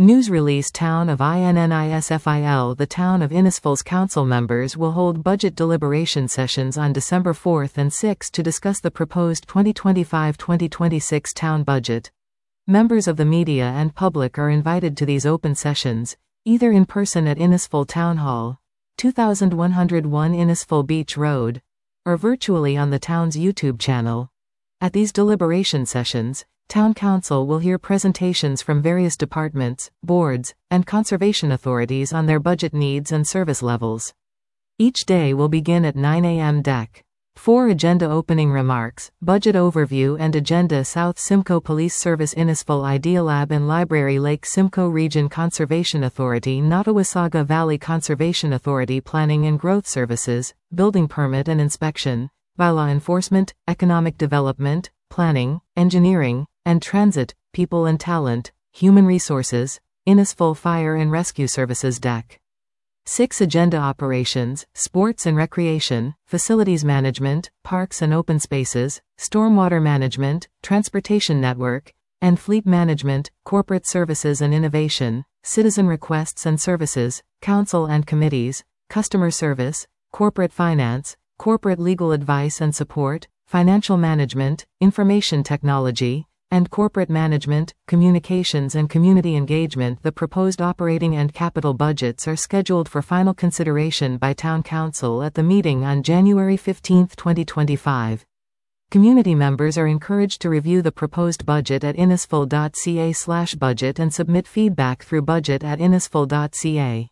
News release Town of Innisfil. The Town of Innisfil's council members will hold budget deliberation sessions on December 4 and 6 to discuss the proposed 2025-2026 town budget. Members of the media and public are invited to these open sessions, either in person at Innisfil Town Hall, 2101 Innisfil Beach Road, or virtually on the town's YouTube channel. At these deliberation sessions, Town Council will hear presentations from various departments, boards, and conservation authorities on their budget needs and service levels. Each day will begin at 9 a.m. Dec. 4 Agenda opening remarks, budget overview and agenda South Simcoe Police Service Innisfil Idealab and Library Lake Simcoe Region Conservation Authority Nottawasaga Valley Conservation Authority Planning and Growth Services, Building Permit and Inspection, Bylaw Enforcement, Economic Development, Planning, Engineering, and Transit, People and Talent, Human Resources, Innisfil Fire and Rescue Services Dec. 6 Agenda Operations, Sports and Recreation, Facilities Management, Parks and Open Spaces, Stormwater Management, Transportation Network, and Fleet Management, Corporate Services and Innovation, Citizen Requests and Services, Council and Committees, Customer Service, Corporate Finance, Corporate Legal Advice and Support, Financial Management, Information Technology, and Corporate Management, Communications and Community Engagement. The proposed operating and capital budgets are scheduled for final consideration by Town Council at the meeting on January 15, 2025. Community members are encouraged to review the proposed budget at innisfil.ca/budget and submit feedback through budget@innisfil.ca.